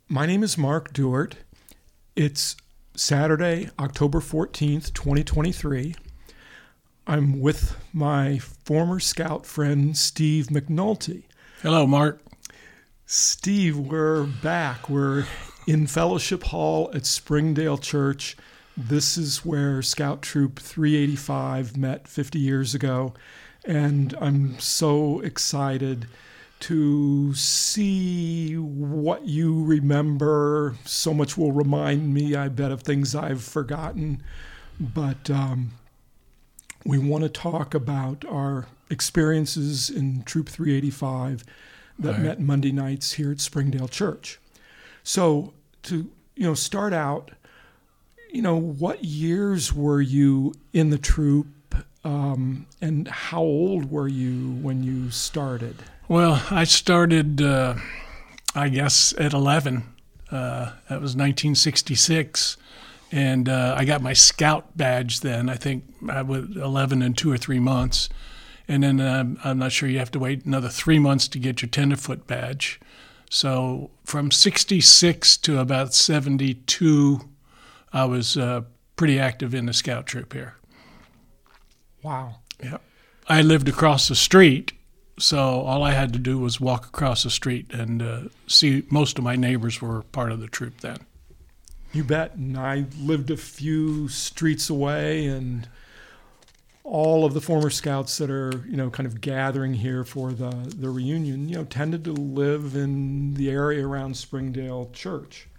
My name is Mark Duart. It's Saturday, October 14th, 2023. I'm with my former scout friend, Steve McNulty. Hello, Mark. Steve, we're back. We're in Fellowship Hall at Springdale Church. This is where Scout Troop 385 met 50 years ago. And I'm so excited to see what you remember. So much will remind me, I bet, of things I've forgotten. But we want to talk about our experiences in Troop 385 that met Monday nights here at Springdale Church. So to start out, what years were you in the troop, and how old were you when you started? Well, I started, I guess, at 11. That was 1966. And I got my scout badge then. I think I was 11 and 2 or 3 months. And then I'm not sure, you have to wait another 3 months to get your tenderfoot badge. So from 66 to about 72, I was pretty active in the scout troop here. Wow. Yeah. I lived across the street, so all I had to do was walk across the street and see most of my neighbors were part of the troop then. You bet. And I lived a few streets away, and all of the former scouts that are, kind of gathering here for the reunion, tended to live in the area around Springdale Church.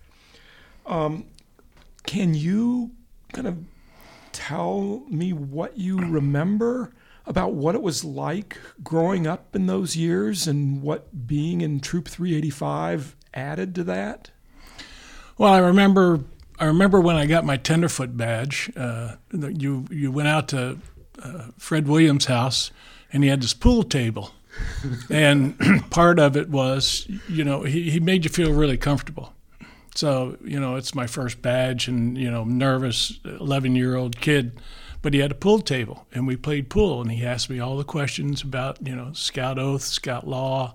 Can you kind of tell me what you remember about what it was like growing up in those years and what being in Troop 385 added to that? Well, I remember when I got my tenderfoot badge. You went out to Fred Williams' house, and he had this pool table, and part of it was, he made you feel really comfortable. So, it's my first badge, and, nervous 11-year-old kid, but he had a pool table, and we played pool, and he asked me all the questions about, scout oath, scout law,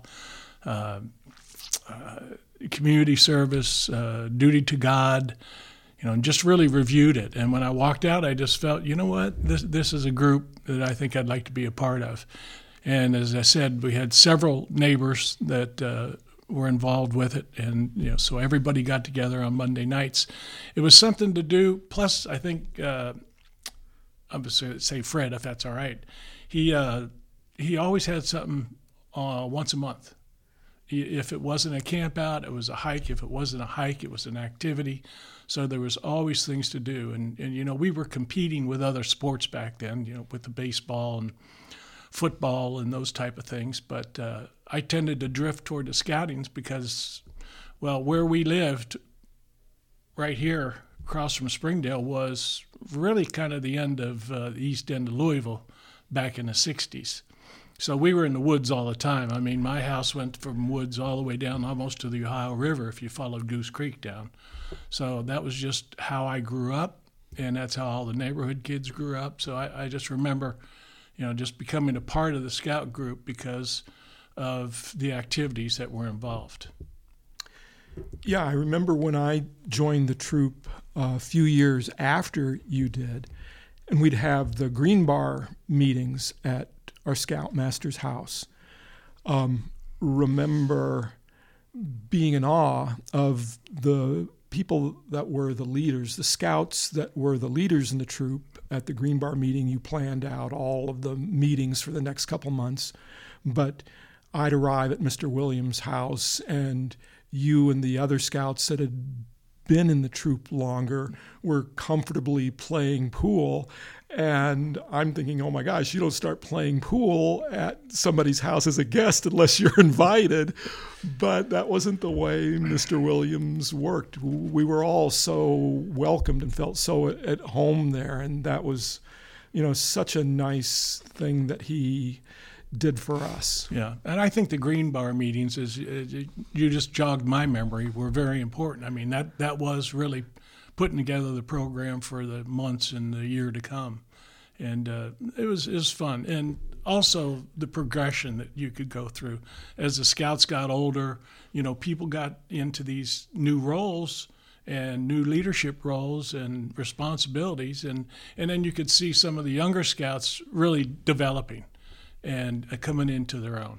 community service, duty to God, and just really reviewed it. And when I walked out, I just felt, this is a group that I think I'd like to be a part of. And as I said, we had several neighbors that were involved with it, and so everybody got together on Monday nights. It was something to do. Plus, I think I'm going to say Fred, if that's all right. He always had something once a month. If it wasn't a camp out, it was a hike. If it wasn't a hike, it was an activity. So there was always things to do. And we were competing with other sports back then, with the baseball and football and those type of things. But I tended to drift toward the scoutings because, where we lived right here across from Springdale was really kind of the end of the east end of Louisville back in the 60s. So we were in the woods all the time. I mean, my house went from woods all the way down almost to the Ohio River if you followed Goose Creek down. So that was just how I grew up, and that's how all the neighborhood kids grew up. So I just remember, just becoming a part of the scout group because of the activities that were involved. Yeah, I remember when I joined the troop a few years after you did, and we'd have the Green Bar meetings at our Scoutmaster's house. Remember being in awe of the people that were the leaders, the scouts that were the leaders in the troop. At the Green Bar meeting, you planned out all of the meetings for the next couple months, but I'd arrive at Mr. Williams' house, and you and the other scouts that had been in the troop longer were comfortably playing pool. And I'm thinking, oh my gosh, you don't start playing pool at somebody's house as a guest unless you're invited. But that wasn't the way Mr. Williams worked. We were all so welcomed and felt so at home there. And that was, such a nice thing that he did for us. Yeah, and I think the Green Bar meetings, you just jogged my memory, were very important. I mean, that was really putting together the program for the months and the year to come. And it was fun. And also the progression that you could go through. As the scouts got older, people got into these new roles and new leadership roles and responsibilities. And then you could see some of the younger scouts really developing and coming into their own.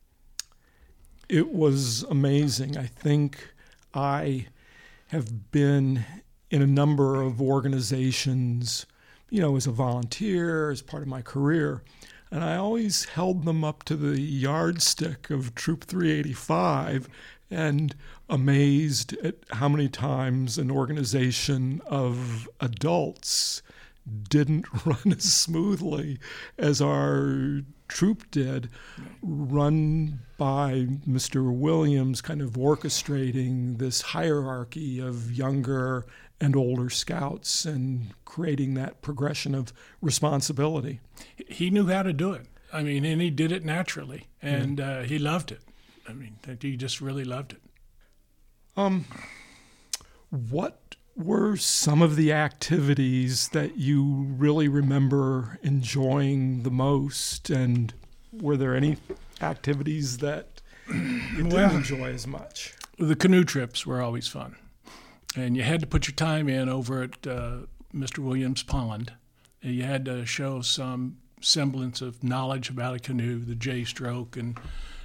It was amazing. I think I have been in a number of organizations, as a volunteer, as part of my career, and I always held them up to the yardstick of Troop 385 and amazed at how many times an organization of adults didn't run as smoothly as our troop did, run by Mr. Williams, kind of orchestrating this hierarchy of younger and older scouts and creating that progression of responsibility. He knew how to do it. And he did it naturally, and he loved it. He just really loved it. What were some of the activities that you really remember enjoying the most, and were there any activities that you didn't enjoy as much? The canoe trips were always fun, and you had to put your time in over at Mr. Williams' Pond. You had to show some semblance of knowledge about a canoe, the J-stroke, and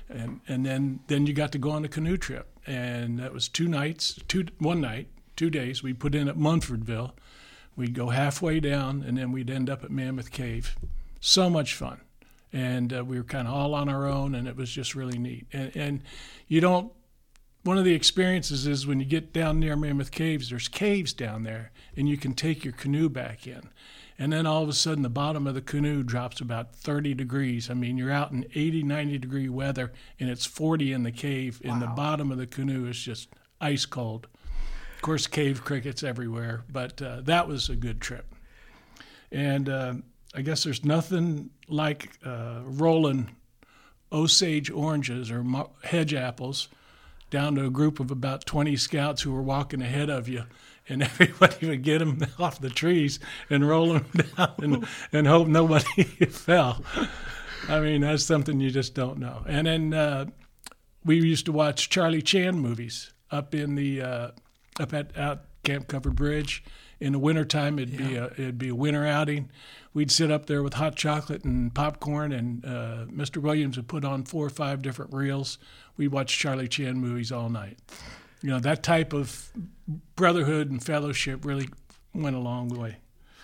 then you got to go on a canoe trip, and that was 2 nights, 2 days. We'd put in at Munfordville. We'd go halfway down, and then we'd end up at Mammoth Cave. So much fun. And we were kind of all on our own, and it was just really neat. And one of the experiences is when you get down near Mammoth Caves, there's caves down there, and you can take your canoe back in. And then all of a sudden, the bottom of the canoe drops about 30 degrees. You're out in 80, 90-degree weather, and it's 40 in the cave, and the bottom of the canoe is just ice cold. Of course, cave crickets everywhere, but that was a good trip. And I guess there's nothing like rolling Osage oranges or hedge apples down to a group of about 20 scouts who were walking ahead of you, and everybody would get them off the trees and roll them down and hope nobody fell. That's something you just don't know. And then we used to watch Charlie Chan movies up in the up at Camp Covered Bridge. In the wintertime, it'd be a winter outing. We'd sit up there with hot chocolate and popcorn, and Mr. Williams would put on 4 or 5 different reels. We'd watch Charlie Chan movies all night. That type of brotherhood and fellowship really went a long way.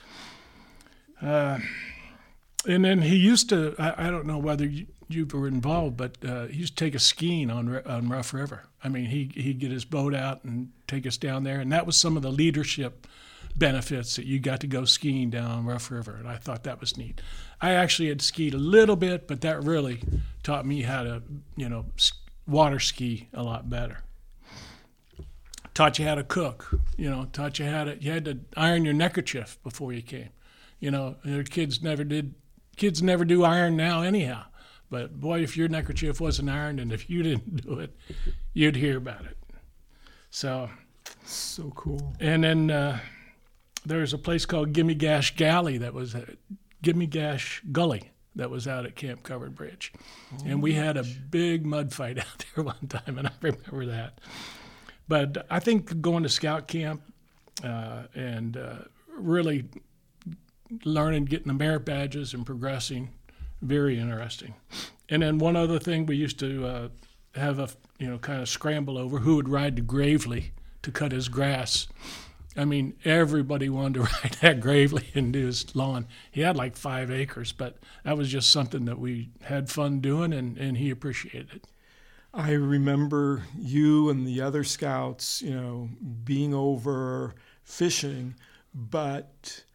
And then he used to, I don't know whether you were involved, but he used to take us skiing on Rough River. He'd get his boat out and take us down there, and that was some of the leadership benefits that you got to go skiing down on Rough River, and I thought that was neat. I actually had skied a little bit, but that really taught me how to, water ski a lot better. Taught you how to cook, taught you you had to iron your neckerchief before you came. Kids never do iron now anyhow. But boy, if your neckerchief wasn't ironed and if you didn't do it, you'd hear about it. So cool. And then there's a place called Gimme Gash Gully that was Gimme Gash Gully that was out at Camp Covered Bridge. And we had a big mud fight out there one time, and I remember that. But I think going to scout camp and really learning, getting the merit badges and progressing, very interesting. And then one other thing, we used to have a kind of scramble over who would ride to Gravely to cut his grass. Everybody wanted to ride that Gravely and do his lawn. He had like 5 acres, but that was just something that we had fun doing, and he appreciated it. I remember you and the other scouts, being over fishing, but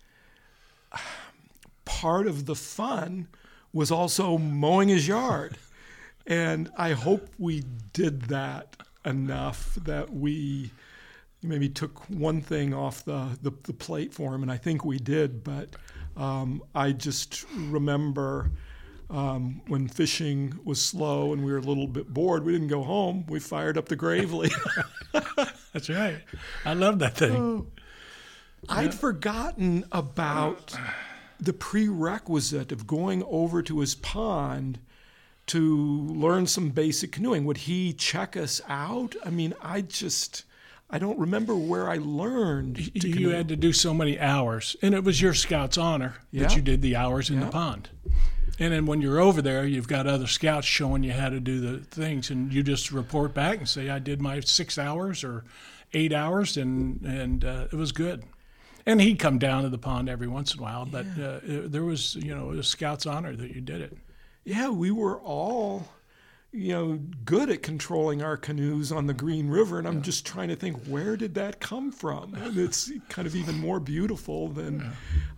part of the fun was also mowing his yard. And I hope we did that enough that we maybe took one thing off the plate for him, and I think we did. But I just remember when fishing was slow and we were a little bit bored, we didn't go home. We fired up the Gravely. That's right. I love that thing. I'd forgotten about the prerequisite of going over to his pond to learn some basic canoeing? Would he check us out? I mean, I don't remember where I learned to You canoe. had to do so many hours, and it was your scout's honor that Yeah. you did the hours in Yeah. the pond. And then when you're over there, you've got other scouts showing you how to do the things, and you just report back and say, I did my 6 hours or 8 hours, and it was good. And he'd come down to the pond every once in a while, but there was, it was a scout's honor that you did it. Yeah, we were all, good at controlling our canoes on the Green River, and I'm just trying to think, where did that come from? And it's kind of even more beautiful than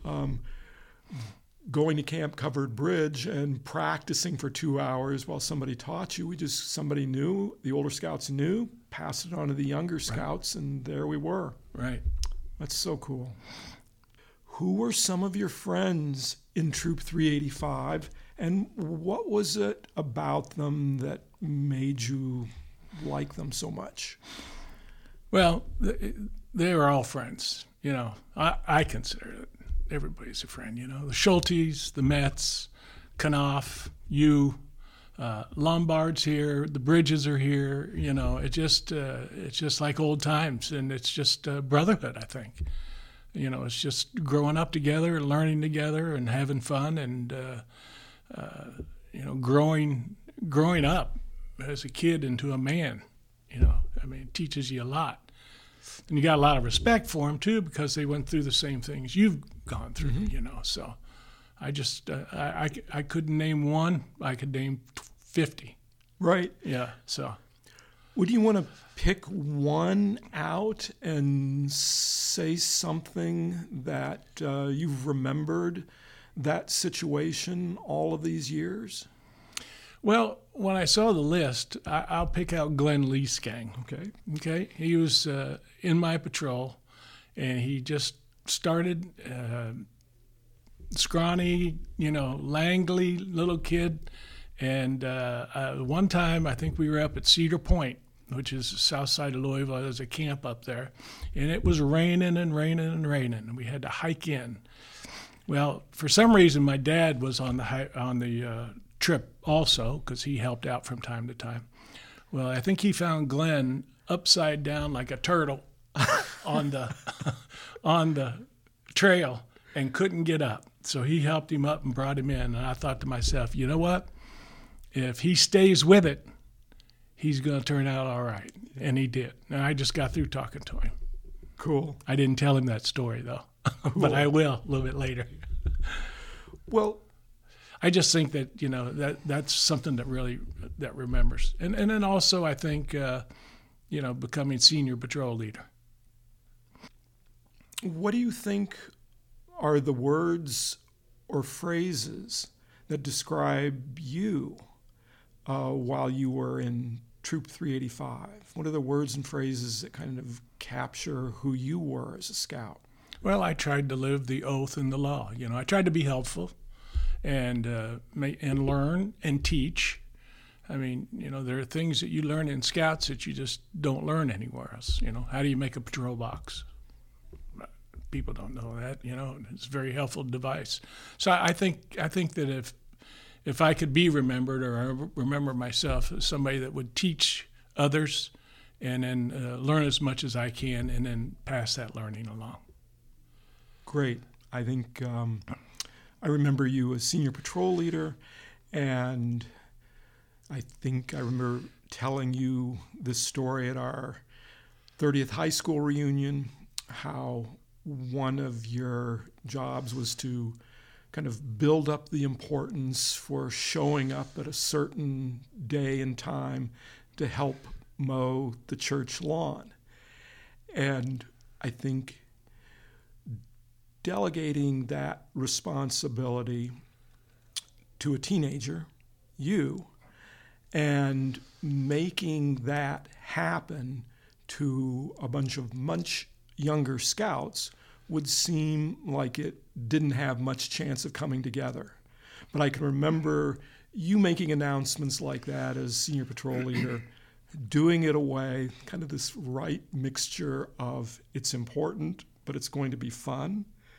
going to Camp Covered Bridge and practicing for 2 hours while somebody taught you. Somebody knew, the older scouts knew, passed it on to the younger scouts, and there we were. Right. That's so cool. Who were some of your friends in Troop 385, and what was it about them that made you like them so much? Well, they were all friends. I consider it. Everybody's a friend. The Schultes, the Mets, Knopf, you, Lombard's here. The Bridges are here. It's just like old times, and it's just brotherhood. I think. It's just growing up together, and learning together, and having fun, and growing up as a kid into a man. It teaches you a lot. And you got a lot of respect for them, too, because they went through the same things you've gone through, So I just, I couldn't name one. I could name 50. Right. Yeah, so. Would you want to pick one out and say something that you've remembered that situation all of these years? Well, when I saw the list, I'll pick out Glenn Leesgang. Okay. He was in my patrol, and he just started scrawny, Langley little kid. And one time, I think we were up at Cedar Point, which is the south side of Louisville. There's a camp up there, and it was raining and raining and raining, and we had to hike in. Well, for some reason, my dad was on the trip also, because he helped out from time to time. Well, I think he found Glenn upside down like a turtle on the trail and couldn't get up. So he helped him up and brought him in. And I thought to myself, you know what? If he stays with it, he's going to turn out all right. And he did. And I just got through talking to him. Cool. I didn't tell him that story, though, but I will a little bit later. Well, I just think that that's something that remembers, and then also I think becoming senior patrol leader. What do you think are the words or phrases that describe you while you were in Troop 385? What are the words and phrases that kind of capture who you were as a scout? Well, I tried to live the oath and the law. I tried to be helpful. And learn and teach. I mean, there are things that you learn in Scouts that you just don't learn anywhere else. How do you make a patrol box? People don't know that. It's a very helpful device. So I think that if I could be remembered, or I remember myself as somebody that would teach others, and then learn as much as I can, and then pass that learning along. Great. I think. I remember you as senior patrol leader, and I think I remember telling you this story at our 30th high school reunion, how one of your jobs was to kind of build up the importance for showing up at a certain day and time to help mow the church lawn. And I think delegating that responsibility to a teenager, you, and making that happen to a bunch of much younger scouts would seem like it didn't have much chance of coming together. But I can remember you making announcements like that as senior patrol leader, doing it away, kind of this right mixture of it's important, but it's going to be fun.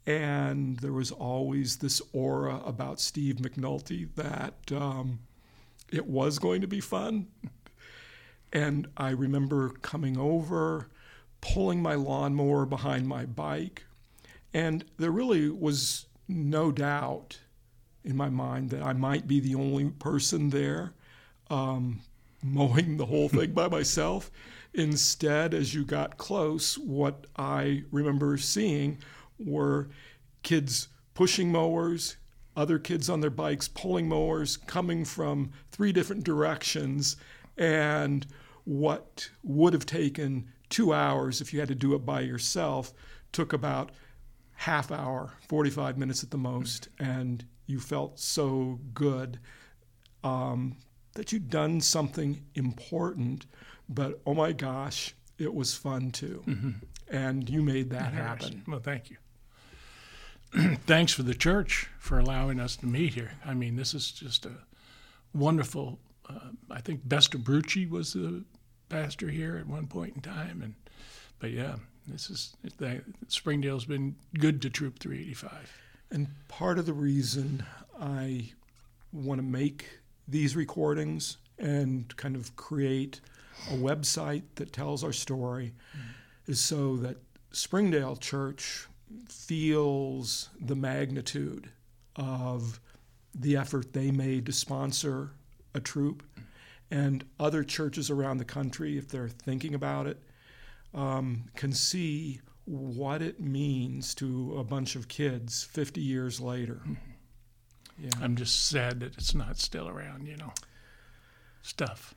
And there was always this aura about Steve McNulty that it was going to be fun. And I remember coming over, pulling my lawnmower behind my bike, and there really was no doubt in my mind that I might be the only person there mowing the whole thing by myself. Instead, as you got close, what I remember seeing were kids pushing mowers, other kids on their bikes pulling mowers, coming from 3 different directions, and what would have taken 2 hours if you had to do it by yourself took about half hour, 45 minutes at the most, and you felt so good that you'd done something important, but oh my gosh, it was fun too. Mm-hmm. And you made that happen. Well, thank you. Thanks for the church for allowing us to meet here. I mean, this is just a wonderful, I think Bester Brucci was the pastor here at one point in time. But yeah, Springdale's been good to Troop 385. And part of the reason I want to make these recordings and kind of create a website that tells our story is so that Springdale Church feels the magnitude of the effort they made to sponsor a troop, and other churches around the country, if they're thinking about it, can see what it means to a bunch of kids 50 years later. Yeah. I'm just sad that it's not still around, stuff.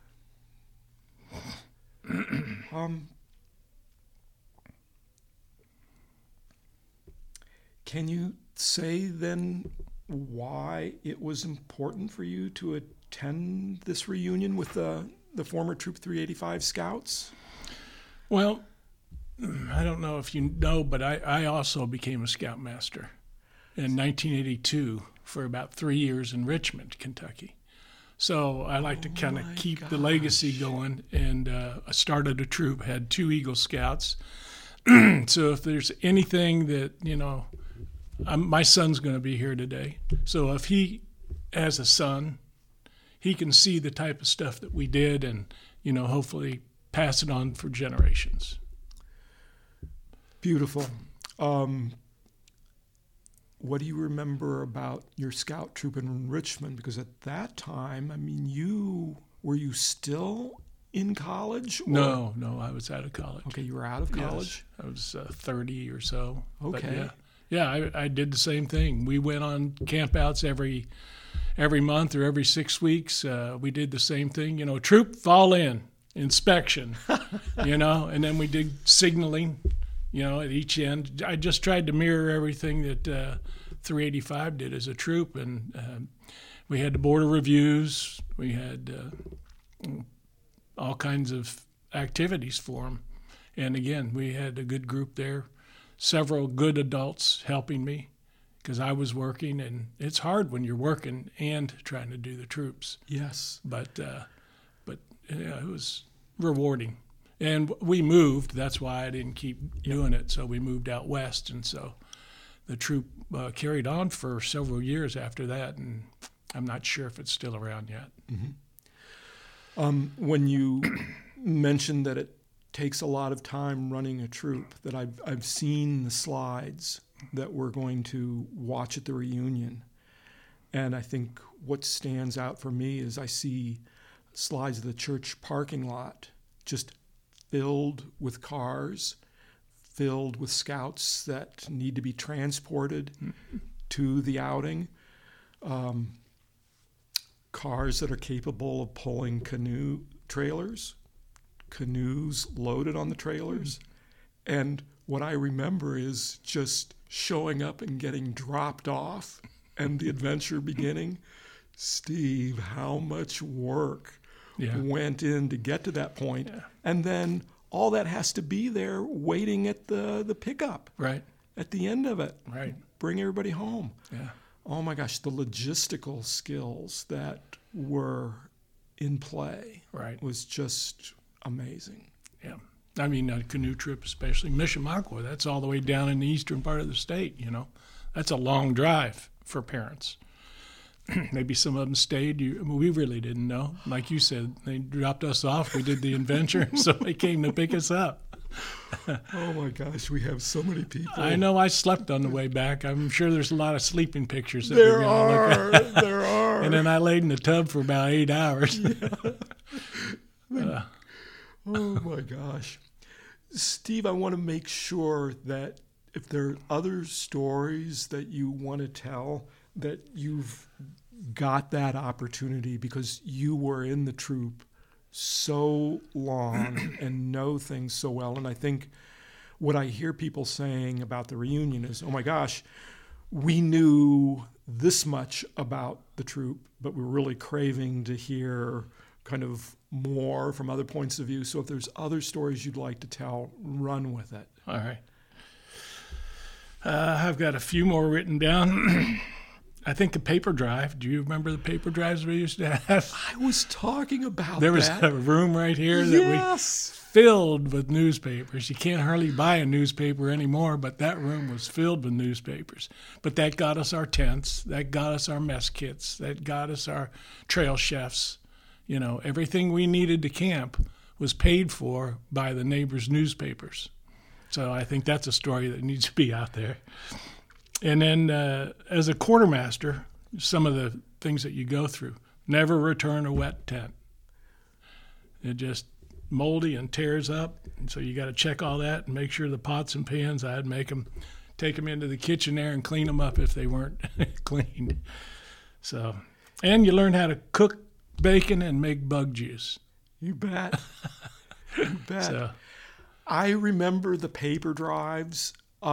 Can you say then why it was important for you to attend this reunion with the former Troop 385 Scouts? Well, I don't know if you know, but I also became a Scoutmaster in 1982 for about 3 years in Richmond, Kentucky. So I like to kind of keep the legacy going, and I started a troop, had 2 Eagle Scouts. So if there's anything that, my son's going to be here today. So if he has a son, he can see the type of stuff that we did and, hopefully pass it on for generations. Beautiful. What do you remember about your scout troop in Richmond? Because at that time, were you still in college? Or? No, I was out of college. Okay, you were out of college? Yes, I was 30 or so. Okay. But yeah, I did the same thing. We went on campouts every month or every 6 weeks. We did the same thing. Troop, fall in, inspection, and then we did signaling, at each end. I just tried to mirror everything that 385 did as a troop, and we had the border reviews. We had all kinds of activities for them. And again, we had a good group there, several good adults helping me because I was working, and it's hard when you're working and trying to do the troops. Yes. But it was rewarding. And we moved. That's why I didn't keep doing it. So we moved out west, and so the troop carried on for several years after that, and I'm not sure if it's still around yet. Mm-hmm. When you mentioned that it takes a lot of time running a troop, that I've seen the slides that we're going to watch at the reunion, and I think what stands out for me is I see slides of the church parking lot just filled with cars, filled with scouts that need to be transported to the outing, cars that are capable of pulling canoe trailers, canoes loaded on the trailers. And what I remember is just showing up and getting dropped off and the adventure beginning. Steve, how much work went in to get to that point. Yeah. And then all that has to be there waiting at the pickup. Right. At the end of it. Right. Bring everybody home. Yeah. Oh my gosh, the logistical skills that were in play was just amazing. Yeah. I mean, a canoe trip, especially Mishawaka, that's all the way down in the eastern part of the state, you know. That's a long drive for parents. Maybe some of them stayed. We really didn't know. Like you said, they dropped us off. We did the adventure, so they came to pick us up. Oh, my gosh, we have so many people. I know I slept on the way back. I'm sure there's a lot of sleeping pictures. That There we're are. gonna look at. There are. And then I laid in the tub for about 8 hours. Yeah. Oh, my gosh. Steve, I want to make sure that if there are other stories that you want to tell, that you've got that opportunity because you were in the troop so long and know things so well. And I think what I hear people saying about the reunion is, oh my gosh, we knew this much about the troop, but we're really craving to hear kind of more from other points of view. So if there's other stories you'd like to tell, run with it. All right. I've got a few more written down. I think the paper drive. Do you remember the paper drives we used to have? I was talking about There was that. a room right here that Yes. we filled with newspapers. You can't hardly buy a newspaper anymore, but that room was filled with newspapers. But that got us our tents. That got us our mess kits. That got us our trail chefs. You know, everything we needed to camp was paid for by the neighbors' newspapers. So I think that's a story that needs to be out there. And then as a quartermaster, some of the things that you go through. Never return a wet tent. It just moldy and tears up. And so you got to check all that and make sure the pots and pans, I'd take them into the kitchen there and clean them up if they weren't cleaned. So, and you learn how to cook bacon and make bug juice. You bet. You bet. So, I remember the paper drives.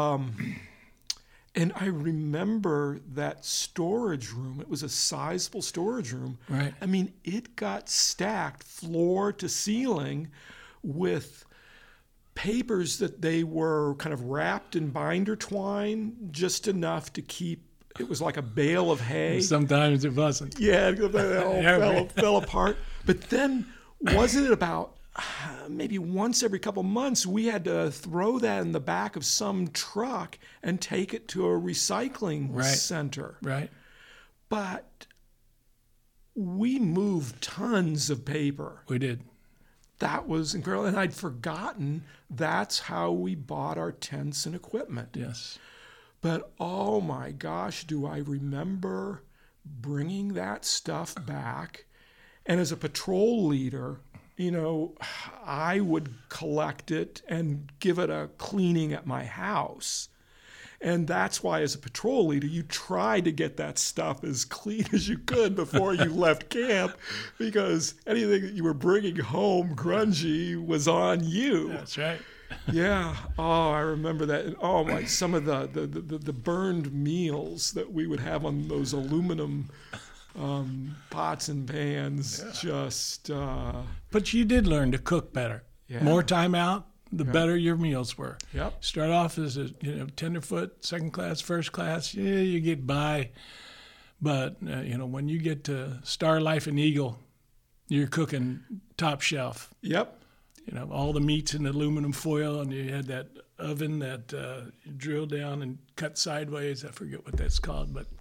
And I remember that storage room. It was a sizable storage room. right. I mean, it got stacked floor to ceiling with papers that they were kind of wrapped in binder twine, just enough to keep. It was like a bale of hay. Sometimes it wasn't. Yeah, it all Yeah, fell apart. But then, wasn't it about maybe once every couple months, we had to throw that in the back of some truck and take it to a recycling center. Right. But we moved tons of paper. We did. That was incredible. And I'd forgotten that's how we bought our tents and equipment. Yes. But oh my gosh, do I remember bringing that stuff back. And as a patrol leader, you know, I would collect it and give it a cleaning at my house. And that's why, as a patrol leader, you try to get that stuff as clean as you could before you left camp, because anything that you were bringing home grungy was on you. That's right. Yeah. Oh, I remember that. And oh my, some of the burned meals that we would have on those aluminum pots and pans. Just. But you did learn to cook better. Yeah. More time out, the better your meals were. Yep. Start off as a tenderfoot, second class, first class. Yeah, you get by. But when you get to Star Life and Eagle, you're cooking top shelf. Yep. All the meats in aluminum foil, and you had that oven that you drill down and cut sideways. I forget what that's called, but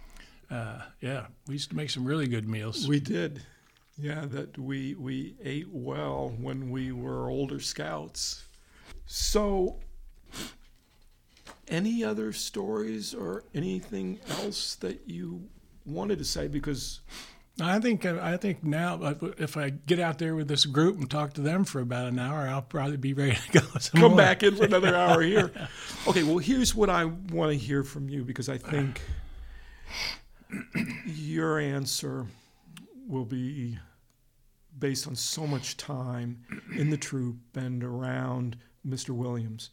we used to make some really good meals. We did. Yeah, that we ate well when we were older scouts. So, any other stories or anything else that you wanted to say? Because I think now, if I get out there with this group and talk to them for about an hour, I'll probably be ready to go. Come back in for another hour here. Okay, well, here's what I want to hear from you, because I think your answer will be based on so much time in the troop and around Mr. Williams.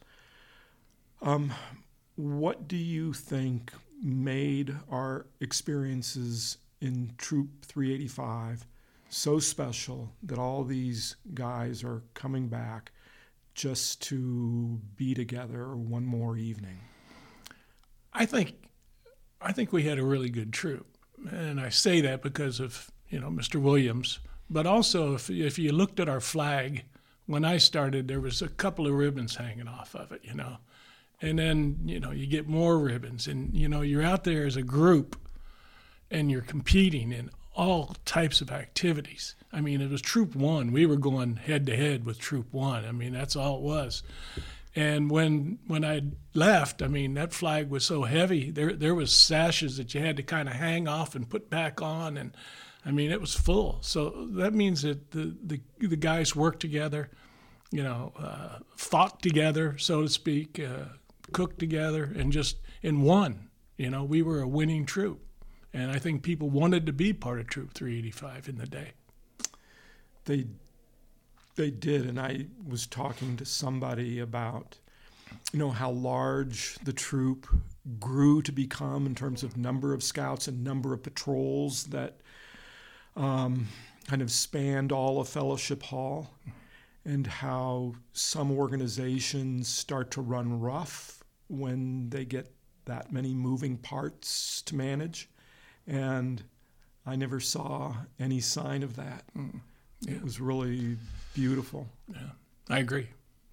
What do you think made our experiences in Troop 385 so special that all these guys are coming back just to be together one more evening? I think we had a really good troop, and I say that because of Mr. Williams, but also if you looked at our flag, when I started, there was a couple of ribbons hanging off of it, and then, you get more ribbons, and, you're out there as a group and you're competing in all types of activities. I mean, it was Troop 1. We were going head to head with Troop 1. I mean, that's all it was. And when I left, I mean, that flag was so heavy. There was sashes that you had to kind of hang off and put back on, and I mean, it was full. So that means that the guys worked together, fought together, so to speak, cooked together, and just in one. We were a winning troop. And I think people wanted to be part of Troop 385 in the day. They did, and I was talking to somebody about, how large the troop grew to become in terms of number of scouts and number of patrols that kind of spanned all of Fellowship Hall, and how some organizations start to run rough when they get that many moving parts to manage. And I never saw any sign of that. Yeah. It was really beautiful. Yeah, I agree.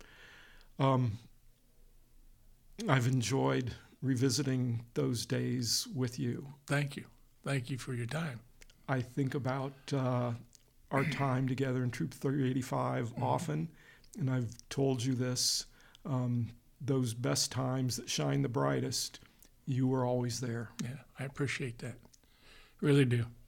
I've enjoyed revisiting those days with you. Thank you. Thank you for your time. I think about our time together in Troop 385 often, and I've told you this, those best times that shine the brightest, you were always there. Yeah, I appreciate that. Really do.